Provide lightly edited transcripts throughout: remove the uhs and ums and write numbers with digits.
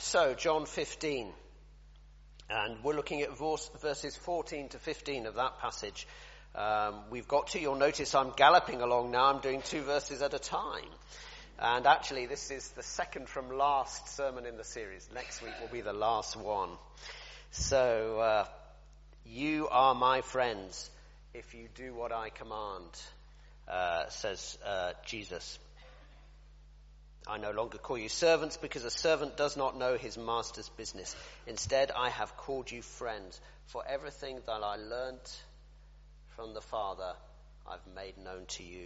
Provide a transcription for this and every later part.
So, John 15, and we're looking at verses 14 to 15 of that passage. We've got to, you'll notice I'm galloping along now, I'm doing 2 verses at a time. And actually, this is the second from last sermon in the series. Next week will be the last one. So, you are my friends if you do what I command, says Jesus. I no longer call you servants because a servant does not know his master's business. Instead, I have called you friends, for everything that I learnt from the Father I've made known to you.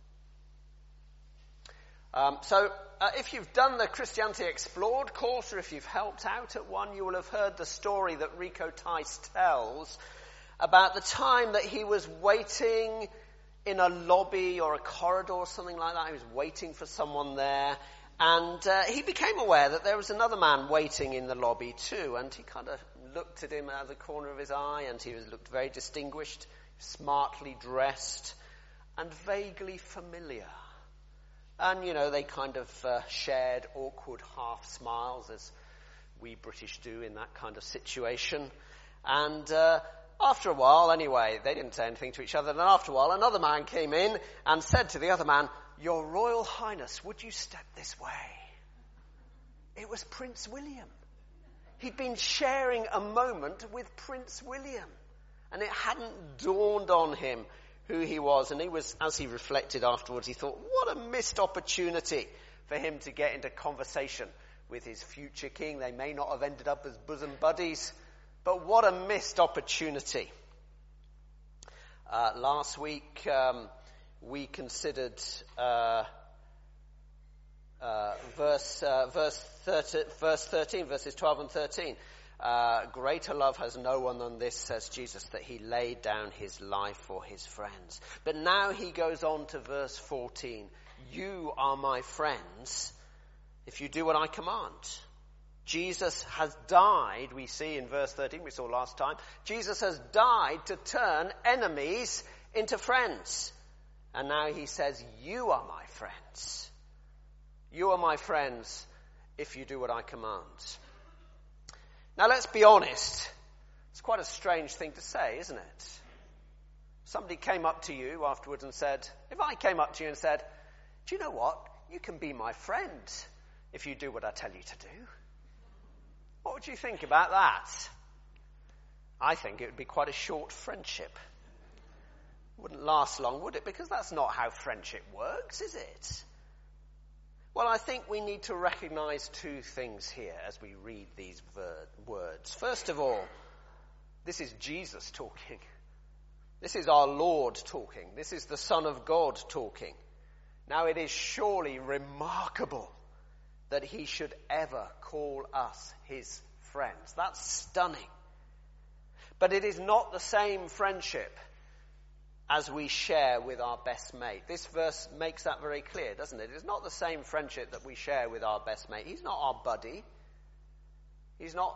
If you've done the Christianity Explored course, or if you've helped out at one, you will have heard the story that Rico Tice tells about the time that he was waiting in a lobby or a corridor or something like that. He was waiting for someone there, and he became aware that there was another man waiting in the lobby too, and he kind of looked at him out of the corner of his eye, and he looked very distinguished, smartly dressed, and vaguely familiar. And, they kind of shared awkward half smiles, as we British do in that kind of situation. And after a while, anyway, they didn't say anything to each other. And after a while, another man came in and said to the other man, "Your Royal Highness, would you step this way?" It was Prince William. He'd been sharing a moment with Prince William. And it hadn't dawned on him who he was. And he was, as he reflected afterwards, he thought, what a missed opportunity for him to get into conversation with his future king. They may not have ended up as bosom buddies, but what a missed opportunity. Last week, we considered verse 13, verses 12 and 13. Greater love has no one than this, says Jesus, that he laid down his life for his friends. But now he goes on to verse 14. You are my friends if you do what I command. Jesus has died, we see in verse 13, we saw last time. Jesus has died to turn enemies into friends. And now he says, you are my friends. You are my friends if you do what I command. Now let's be honest. It's quite a strange thing to say, isn't it? Somebody came up to you afterwards and said, if I came up to you and said, do you know what? You can be my friend if you do what I tell you to do. What would you think about that? I think it would be quite a short friendship. It wouldn't last long, would it? Because that's not how friendship works, is it? Well, I think we need to recognize 2 things here as we read these words. First of all, this is Jesus talking. This is our Lord talking. This is the Son of God talking. Now, it is surely remarkable that he should ever call us his friends. That's stunning. But it is not the same friendship as we share with our best mate. This verse makes that very clear, doesn't it? It's not the same friendship that we share with our best mate. He's not our buddy. He is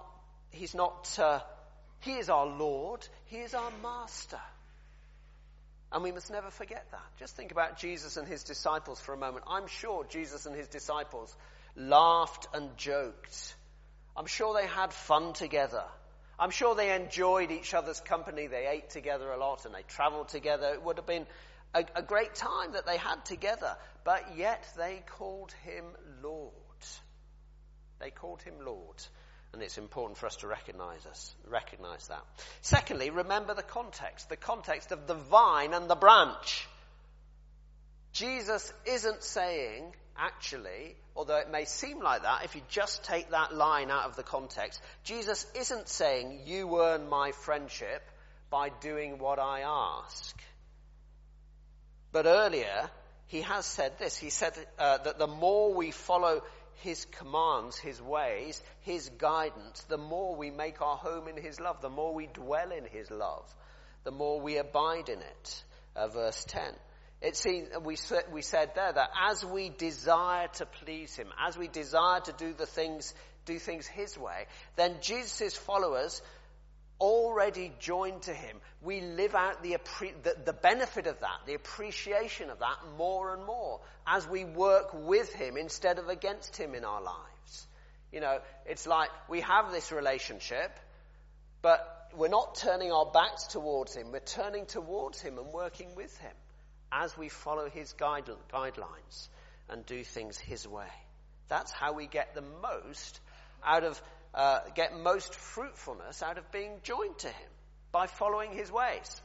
our Lord. He is our master. And we must never forget that. Just think about Jesus and his disciples for a moment. I'm sure Jesus and his disciples laughed and joked. I'm sure they had fun together. I'm sure they enjoyed each other's company. They ate together a lot and they traveled together. It would have been a great time that they had together. But yet they called him Lord. They called him Lord. And it's important for us to recognize that. Secondly, remember the context of the vine and the branch. Jesus isn't saying, actually, although it may seem like that, if you just take that line out of the context, Jesus isn't saying, you earn my friendship by doing what I ask. But earlier, he has said this. He said that the more we follow his commands, his ways, his guidance, the more we make our home in his love, the more we dwell in his love, the more we abide in it. Verse 10. It seems we said there that as we desire to please him, as we desire to do things his way, then Jesus' followers already joined to him. We live out the benefit of that, the appreciation of that more and more as we work with him instead of against him in our lives. It's like we have this relationship, but we're not turning our backs towards him. We're turning towards him and working with him as we follow his guidelines and do things his way. That's how we get the most get most fruitfulness out of being joined to him, by following his ways.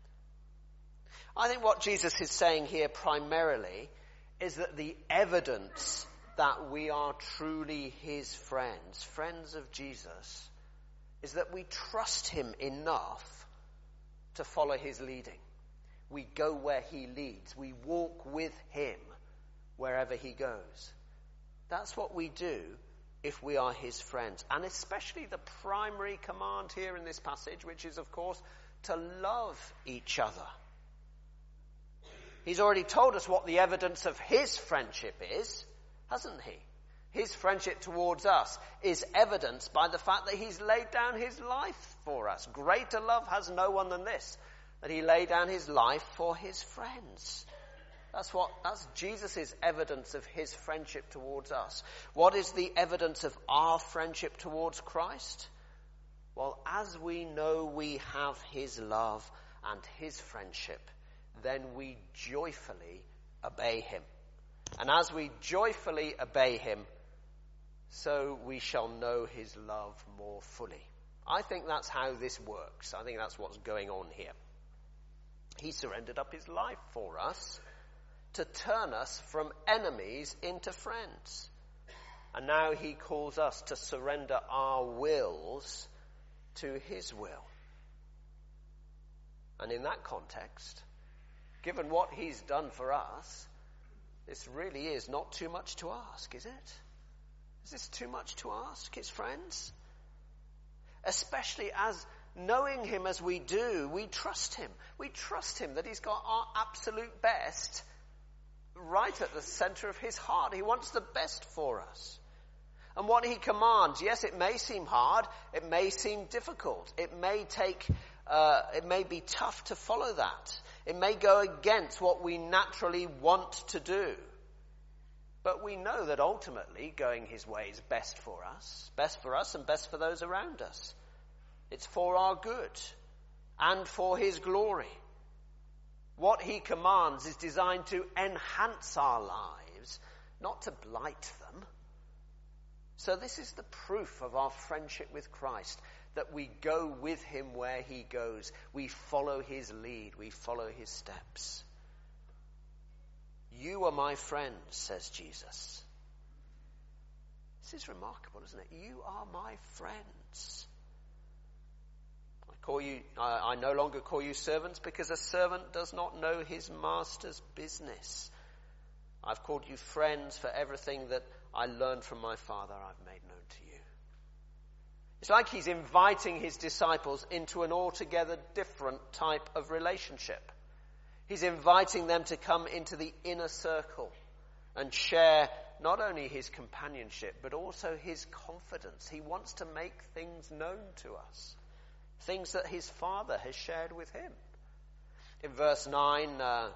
I think what Jesus is saying here primarily is that the evidence that we are truly his friends of Jesus, is that we trust him enough to follow his leading. We go where he leads. We walk with him wherever he goes. That's what we do if we are his friends. And especially the primary command here in this passage, which is, of course, to love each other. He's already told us what the evidence of his friendship is, hasn't he? His friendship towards us is evidenced by the fact that he's laid down his life for us. Greater love has no one than this, that he laid down his life for his friends. That's Jesus' evidence of his friendship towards us. What is the evidence of our friendship towards Christ? Well, as we know we have his love and his friendship, then we joyfully obey him. And as we joyfully obey him, so we shall know his love more fully. I think that's how this works. I think that's what's going on here. He surrendered up his life for us to turn us from enemies into friends. And now he calls us to surrender our wills to his will. And in that context, given what he's done for us, this really is not too much to ask, is it? Is this too much to ask, his friends? Especially as, knowing him as we do, we trust him. We trust him that he's got our absolute best right at the center of his heart. He wants the best for us. And what he commands, yes, it may seem hard, it may seem difficult, it may be tough to follow that. It may go against what we naturally want to do. But we know that ultimately going his way is best for us and best for those around us. It's for our good and for his glory. What he commands is designed to enhance our lives, not to blight them. So this is the proof of our friendship with Christ, that we go with him where he goes. We follow his lead. We follow his steps. You are my friends, says Jesus. This is remarkable, isn't it? You are my friends. I no longer call you servants, because a servant does not know his master's business. I've called you friends, for everything that I learned from my Father I've made known to you. It's like he's inviting his disciples into an altogether different type of relationship. He's inviting them to come into the inner circle and share not only his companionship, but also his confidence. He wants to make things known to us, things that his Father has shared with him. In verse 9,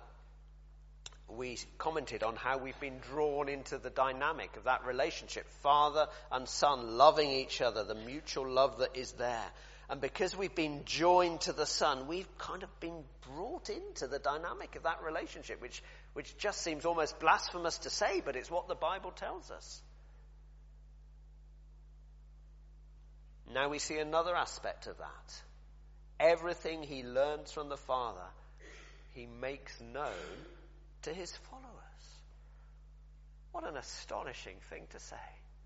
we commented on how we've been drawn into the dynamic of that relationship. Father and Son loving each other, the mutual love that is there. And because we've been joined to the Son, we've kind of been brought into the dynamic of that relationship, which just seems almost blasphemous to say, but it's what the Bible tells us. Now we see another aspect of that. Everything he learns from the Father, he makes known to his followers. What an astonishing thing to say.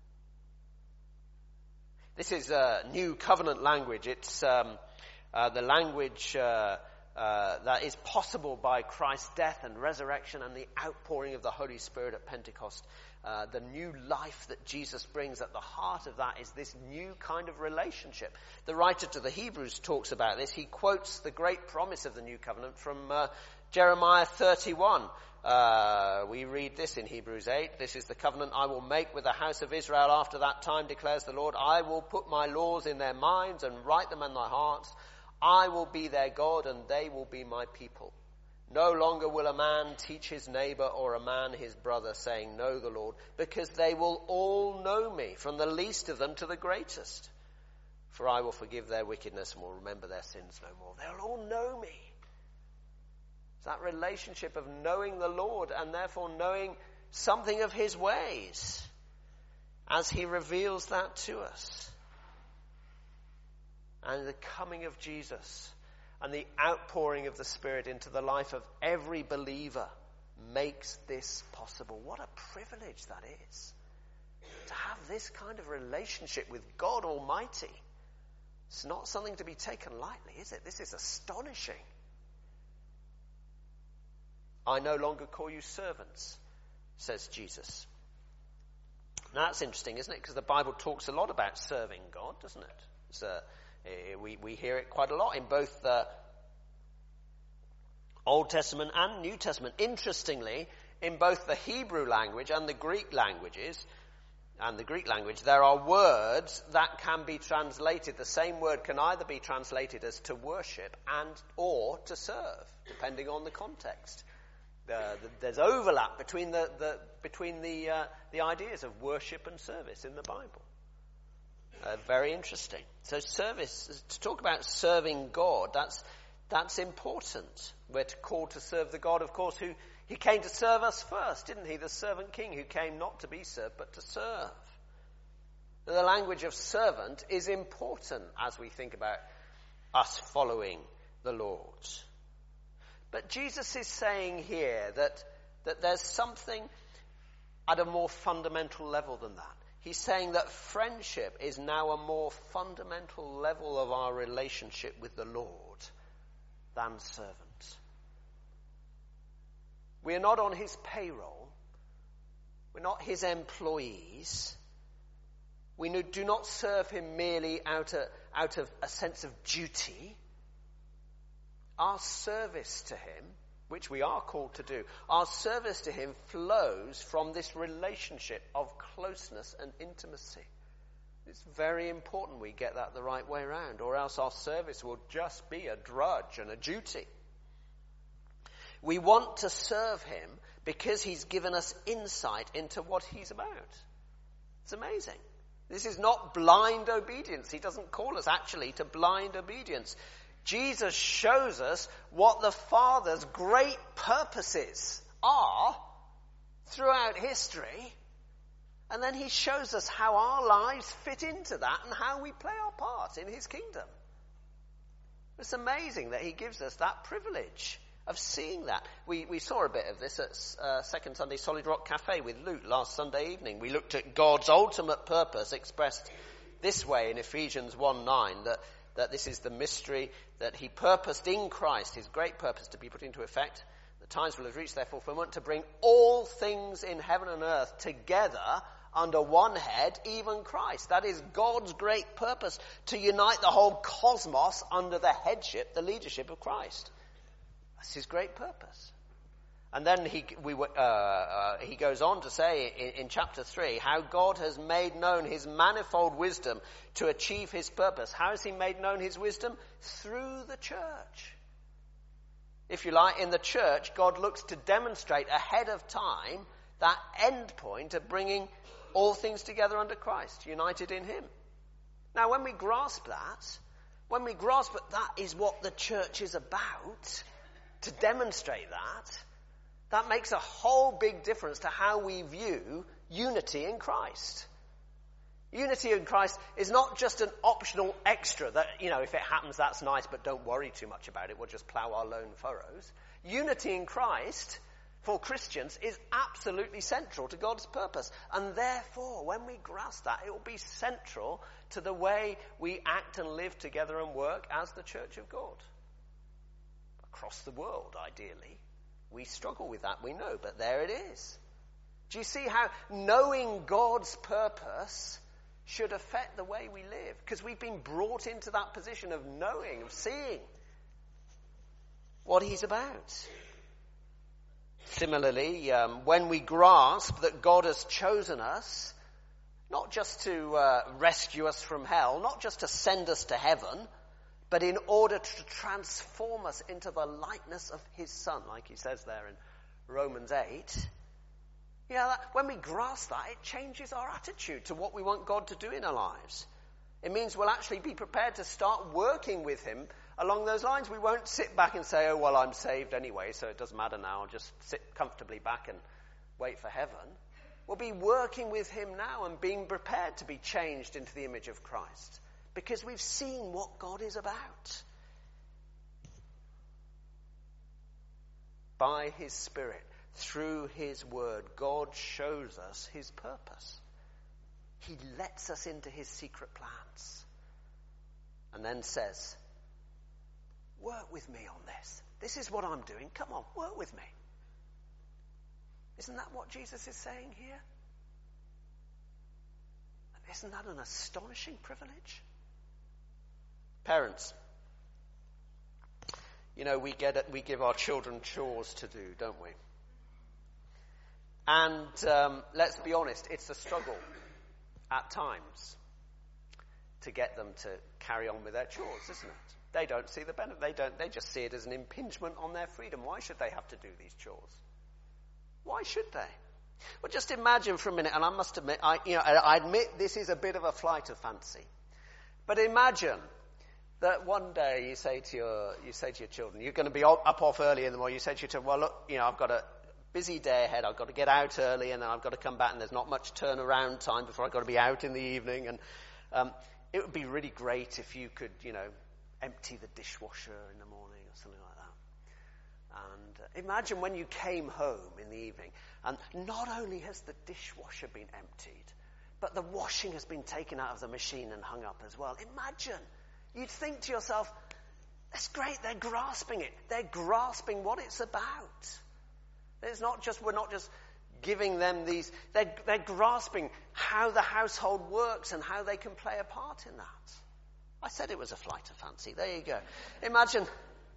This is new covenant language. It's the language that is possible by Christ's death and resurrection and the outpouring of the Holy Spirit at Pentecost. The new life that Jesus brings, at the heart of that is this new kind of relationship. The writer to the Hebrews talks about this. He quotes the great promise of the new covenant from Jeremiah 31. We read this in Hebrews 8. This is the covenant I will make with the house of Israel after that time, declares the Lord. I will put my laws in their minds and write them in their hearts. I will be their God and they will be my people. No longer will a man teach his neighbor or a man his brother, saying, know the Lord, because they will all know me, from the least of them to the greatest. For I will forgive their wickedness and will remember their sins no more. They'll all know me. It's that relationship of knowing the Lord and therefore knowing something of his ways as he reveals that to us. And the coming of Jesus and the outpouring of the Spirit into the life of every believer makes this possible. What a privilege that is, to have this kind of relationship with God Almighty. It's not something to be taken lightly, is it? This is astonishing. I no longer call you servants, says Jesus. Now that's interesting, isn't it? Because the Bible talks a lot about serving God, doesn't it? We hear it quite a lot in both the Old Testament and New Testament. Interestingly, in both the Hebrew language and the Greek languages, there are words that can be translated. The same word can either be translated as to worship and or to serve, depending on the context. There's overlap between the ideas of worship and service in the Bible. Very interesting. So service, to talk about serving God, that's important. We're called to serve the God, of course, who he came to serve us first, didn't he? The servant king who came not to be served, but to serve. The language of servant is important as we think about us following the Lord. But Jesus is saying here that there's something at a more fundamental level than that. He's saying that friendship is now a more fundamental level of our relationship with the Lord than servant. We are not on his payroll. We're not his employees. We do not serve him merely out of a sense of duty. Our service to him, which we are called to do, our service to him flows from this relationship of closeness and intimacy. It's very important we get that the right way around, or else our service will just be a drudge and a duty. We want to serve him because he's given us insight into what he's about. It's amazing. This is not blind obedience. He doesn't call us actually to blind obedience. Jesus shows us what the Father's great purposes are throughout history. And then he shows us how our lives fit into that and how we play our part in his kingdom. It's amazing that he gives us that privilege of seeing that. We saw a bit of this at Second Sunday Solid Rock Cafe with Luke last Sunday evening. We looked at God's ultimate purpose expressed this way in Ephesians 1:9, that this is the mystery that he purposed in Christ, his great purpose to be put into effect. The times will have reached their fulfillment, to bring all things in heaven and earth together under one head, even Christ. That is God's great purpose, to unite the whole cosmos under the headship, the leadership of Christ. That's his great purpose. And then he goes on to say in chapter 3 how God has made known his manifold wisdom to achieve his purpose. How has he made known his wisdom? Through the church. If you like, in the church, God looks to demonstrate ahead of time that end point of bringing all things together under Christ, united in him. Now, when we grasp that that is what the church is about, to demonstrate that makes a whole big difference to how we view unity in Christ. Unity in Christ is not just an optional extra that, if it happens, that's nice, but don't worry too much about it. We'll just plough our lone furrows. Unity in Christ for Christians is absolutely central to God's purpose. And therefore, when we grasp that, it will be central to the way we act and live together and work as the Church of God. Across the world, ideally. We struggle with that, we know, but there it is. Do you see how knowing God's purpose should affect the way we live? Because we've been brought into that position of knowing, of seeing what he's about. Similarly, when we grasp that God has chosen us, not just to rescue us from hell, not just to send us to heaven, but in order to transform us into the likeness of his Son, like he says there in Romans 8. When we grasp that, it changes our attitude to what we want God to do in our lives. It means we'll actually be prepared to start working with him along those lines. We won't sit back and say, oh, well, I'm saved anyway, so it doesn't matter now. I'll just sit comfortably back and wait for heaven. We'll be working with him now and being prepared to be changed into the image of Christ, because we've seen what God is about. By his Spirit, through his word, God shows us his purpose. He lets us into his secret plans and then says, work with me on this. This is what I'm doing. Come on, work with me. Isn't that what Jesus is saying here? Isn't that an astonishing privilege? Parents, we give our children chores to do, don't we? And let's be honest, it's a struggle at times to get them to carry on with their chores, isn't it? They don't see the benefit. They just see it as an impingement on their freedom. Why should they have to do these chores? Why should they? Well, just imagine for a minute, and I must admit, I admit this is a bit of a flight of fancy. But imagine that one day you say to your children, you're going to be up off early in the morning. You say to your children, well, look, I've got a busy day ahead. I've got to get out early, and then I've got to come back, and there's not much turnaround time before I've got to be out in the evening. And it would be really great if you could, empty the dishwasher in the morning or something like that. And imagine when you came home in the evening, and not only has the dishwasher been emptied, but the washing has been taken out of the machine and hung up as well. Imagine. You'd think to yourself, that's great, they're grasping it. They're grasping what it's about. We're not just giving them these, they're grasping how the household works and how they can play a part in that. I said it was a flight of fancy. There you go. Imagine.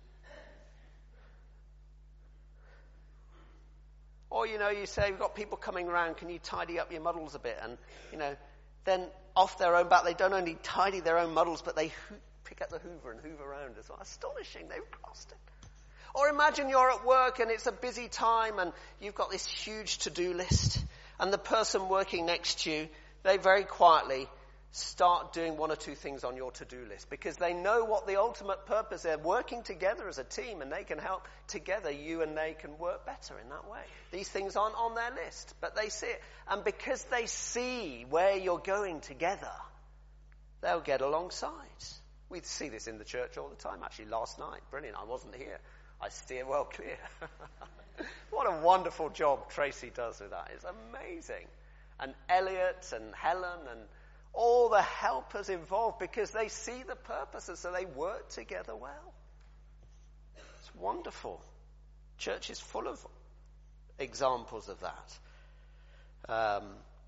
Or, you say, we've got people coming around, can you tidy up your muddles a bit? And, then off their own bat, they don't only tidy their own muddles, but they pick up the hoover and hoover around as well. Astonishing, they've grasped it. Or imagine you're at work and it's a busy time and you've got this huge to-do list, and the person working next to you, they very quietly start doing one or two things on your to-do list because they know what the ultimate purpose is. They're working together as a team, and they can help together. You and they can work better in that way. These things aren't on their list, but they see it. And because they see where you're going together, they'll get alongside. We see this in the church all the time. Actually, last night, brilliant. I wasn't here. I steer well clear. What a wonderful job Tracy does with that. It's amazing. And Elliot and Helen and all the helpers involved, because they see the purpose, and so they work together well. It's wonderful. Church is full of examples of that.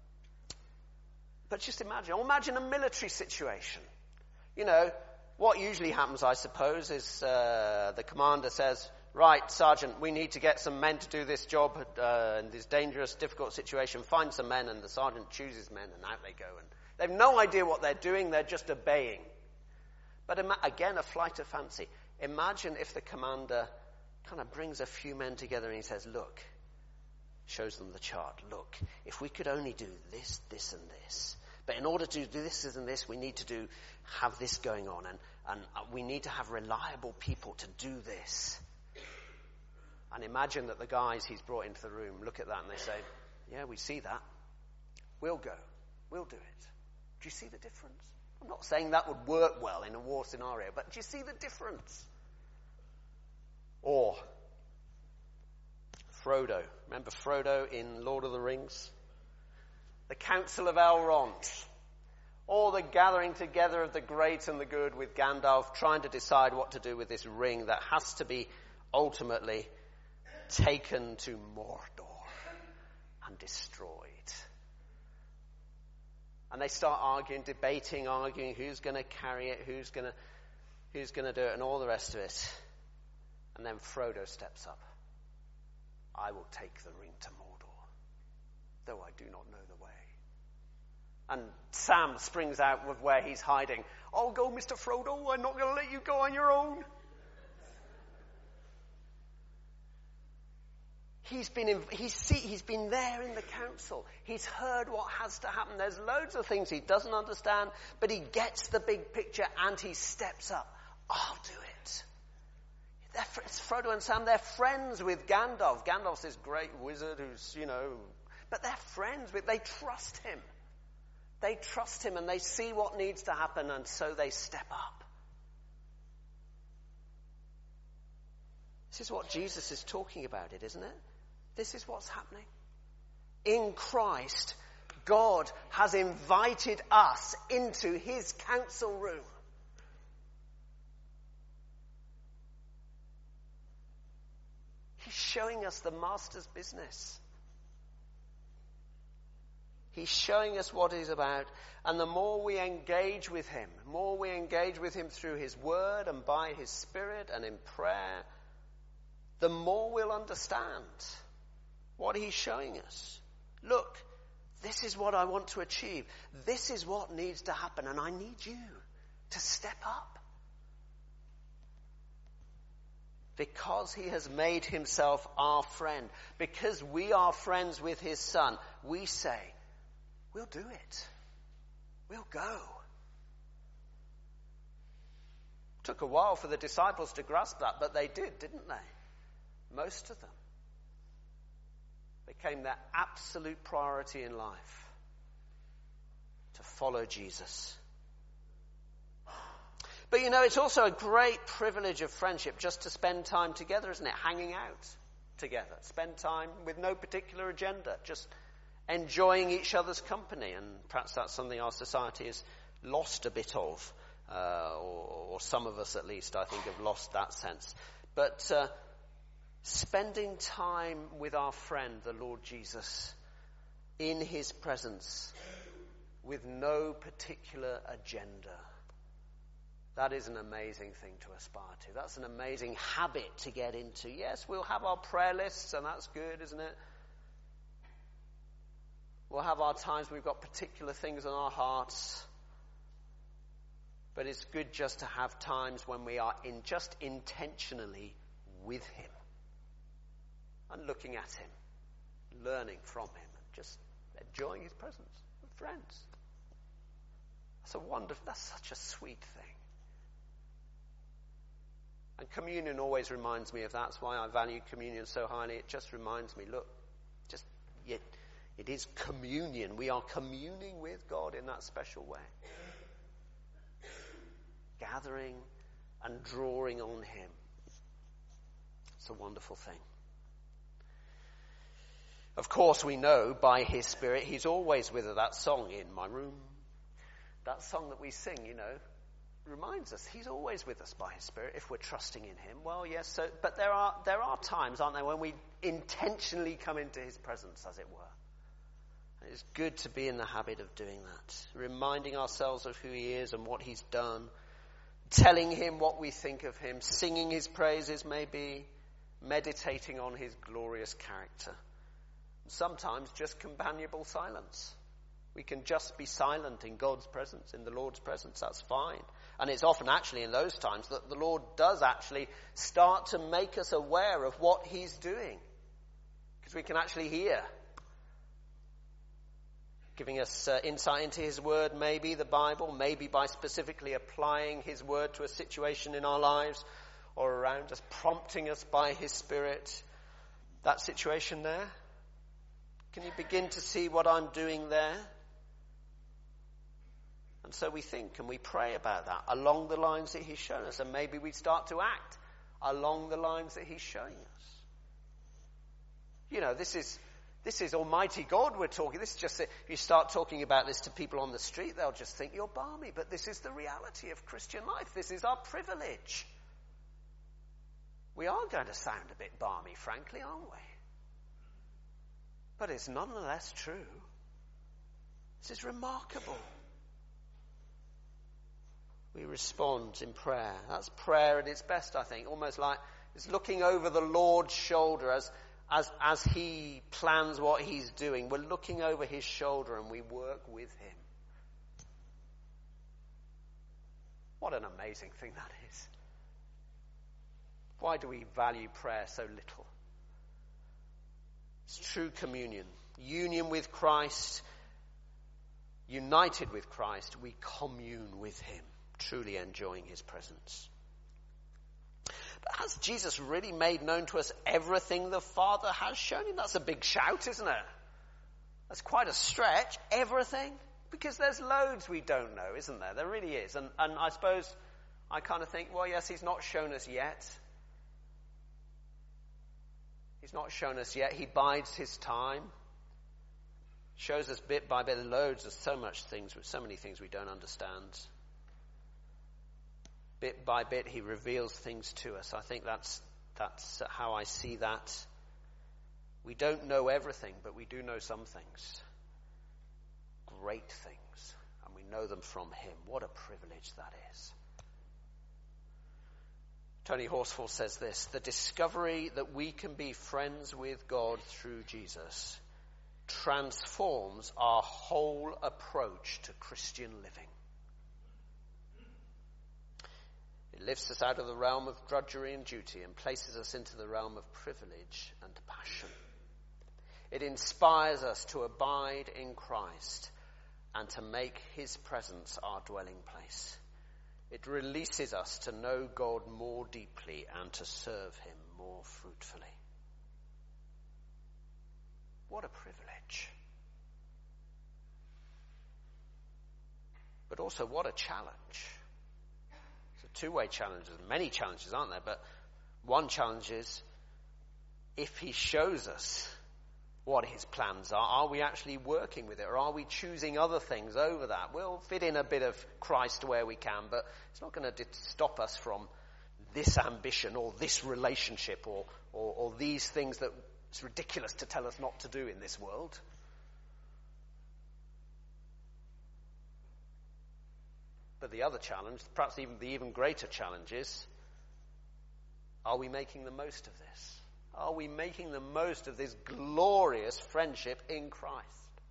But just imagine a military situation. What usually happens, I suppose, is the commander says, right, Sergeant, we need to get some men to do this job in this dangerous, difficult situation. Find some men, and the sergeant chooses men, and out they go. And they have no idea what they're doing. They're just obeying. But again, a flight of fancy. Imagine if the commander kind of brings a few men together and he says, look, shows them the chart. Look, if we could only do this, this, and this. But in order to do this and this, we need to have this going on. And we need to have reliable people to do this. And imagine that the guys he's brought into the room look at that and they say, yeah, we see that. We'll go. We'll do it. Do you see the difference? I'm not saying that would work well in a war scenario, but do you see the difference? Or Frodo. Remember Frodo in Lord of the Rings? The Council of Elrond. All the gathering together of the great and the good with Gandalf trying to decide what to do with this ring that has to be ultimately taken to Mordor and destroyed. And they start arguing who's going to carry it, who's going to do it, and all the rest of it. And then Frodo steps up. I will take the ring to Mordor, though I do not know the way. And Sam springs out with where he's hiding. "Oh, go, Mr. Frodo. I'm not going to let you go on your own." He's been there in the council. He's heard what has to happen. There's loads of things he doesn't understand, but he gets the big picture and he steps up. "I'll do it." Frodo and Sam, they're friends with Gandalf. Gandalf's this great wizard who's, but they're friends with, they trust him. They trust him and they see what needs to happen, and so they step up. This is what Jesus is talking about, isn't it? This is what's happening. In Christ, God has invited us into his council room. He's showing us the master's business. He's showing us what he's about. And the more we engage with him, through his word and by his spirit and in prayer, the more we'll understand what he's showing us. Look, this is what I want to achieve. This is what needs to happen, and I need you to step up. Because he has made himself our friend, because we are friends with his son, we say, we'll do it. We'll go. Took a while for the disciples to grasp that, but they did, didn't they? Most of them. Became their absolute priority in life, to follow Jesus. But it's also a great privilege of friendship just to spend time together, isn't it? Hanging out together. Spend time with no particular agenda, just enjoying each other's company. And perhaps that's something our society has lost a bit of, or some of us at least, I think, have lost that sense. But spending time with our friend, the Lord Jesus, in his presence, with no particular agenda. That is an amazing thing to aspire to. That's an amazing habit to get into. Yes, we'll have our prayer lists, and that's good, isn't it? We'll have our times we've got particular things on our hearts. But it's good just to have times when we are just intentionally with him. And looking at him, learning from him, and just enjoying his presence with friends. That's such a sweet thing. And communion always reminds me of that. That's why I value communion so highly. It just reminds me, look, it is communion. We are communing with God in that special way. Gathering and drawing on him. It's a wonderful thing. Of course, we know by his Spirit, he's always with us. That song, "In My Room," that song that we sing, reminds us he's always with us by his Spirit if we're trusting in him. Well, yes, but there are times, aren't there, when we intentionally come into his presence, as it were. And it's good to be in the habit of doing that, reminding ourselves of who he is and what he's done, telling him what we think of him, singing his praises maybe, meditating on his glorious character. Sometimes just companionable silence. We can just be silent in God's presence, in the Lord's presence. That's fine. And it's often actually in those times that the Lord does actually start to make us aware of what he's doing. Because we can actually hear. Giving us insight into his word, maybe the Bible, maybe by specifically applying his word to a situation in our lives or around us, prompting us by his Spirit. That situation there. Can you begin to see what I'm doing there? And so we think and we pray about that along the lines that he's shown us. And maybe we start to act along the lines that he's showing us. This is Almighty God we're talking. This is just, if you start talking about this to people on the street, they'll just think you're balmy. But this is the reality of Christian life. This is our privilege. We are going to sound a bit balmy, frankly, aren't we? But it's nonetheless true. This is remarkable. We respond in prayer. That's prayer at its best, I think. Almost like it's looking over the Lord's shoulder as he plans what he's doing. We're looking over his shoulder and we work with him. What an amazing thing that is. Why do we value prayer so little? It's true communion. Union with Christ, united with Christ, we commune with him, truly enjoying his presence. But has Jesus really made known to us everything the Father has shown him? That's a big shout, isn't it? That's quite a stretch. Everything? Because there's loads we don't know, isn't there? There really is. And I suppose I kind of think, well, yes, he's not shown us yet. He's not shown us yet. He bides his time. Shows us bit by bit. Loads of so many things we don't understand. Bit by bit, he reveals things to us. I think that's how I see that. We don't know everything, but we do know some things. Great things. And we know them from him. What a privilege that is. Tony Horsfall says this: the discovery that we can be friends with God through Jesus transforms our whole approach to Christian living. It lifts us out of the realm of drudgery and duty and places us into the realm of privilege and passion. It inspires us to abide in Christ and to make his presence our dwelling place. It releases us to know God more deeply and to serve him more fruitfully. What a privilege. But also what a challenge. It's a two-way challenge. There's many challenges, aren't there? But one challenge is, if he shows us what his plans are we actually working with it, or are we choosing other things over that? We'll fit in a bit of Christ where we can, but it's not going to stop us from this ambition or this relationship or these things that it's ridiculous to tell us not to do in this world. But the other challenge, perhaps even the even greater challenge, is, are we making the most of this? Are we making the most of this glorious friendship in Christ?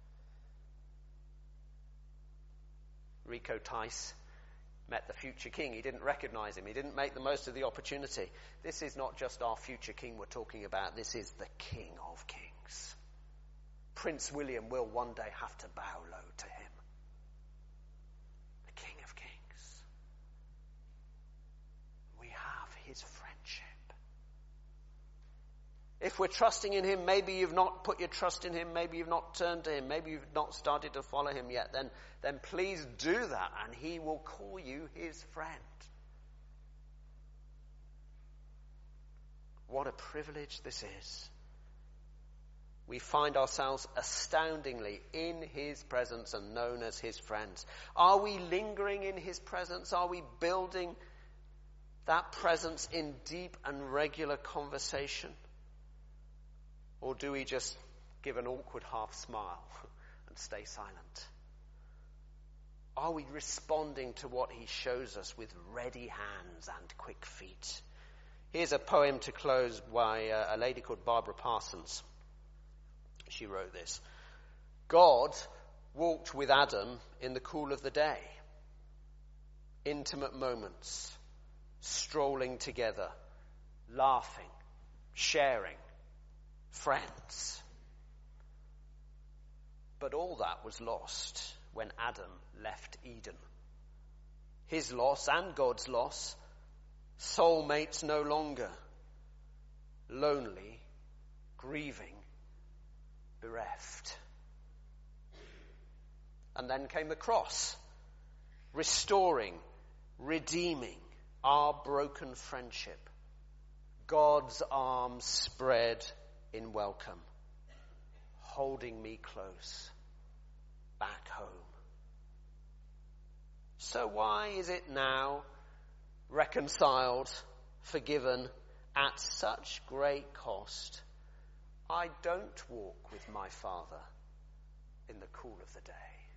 Rico Tice met the future king. He didn't recognize him. He didn't make the most of the opportunity. This is not just our future king we're talking about. This is the King of Kings. Prince William will one day have to bow low to him. The King of Kings. We have his friendship. If we're trusting in him, maybe you've not put your trust in him, maybe you've not turned to him, maybe you've not started to follow him yet, then please do that and he will call you his friend. What a privilege this is. We find ourselves astoundingly in his presence and known as his friends. Are we lingering in his presence? Are we building that presence in deep and regular conversation? Or do we just give an awkward half smile and stay silent? Are we responding to what he shows us with ready hands and quick feet? Here's a poem to close by a lady called Barbara Parsons. She wrote this: God walked with Adam in the cool of the day. Intimate moments, strolling together, laughing, sharing, friends. But all that was lost when Adam left Eden. His loss and God's loss, soulmates no longer, lonely, grieving, bereft. And then came the cross, restoring, redeeming our broken friendship. God's arms spread in welcome, holding me close, back home. So why is it now, reconciled, forgiven, at such great cost, I don't walk with my Father in the cool of the day?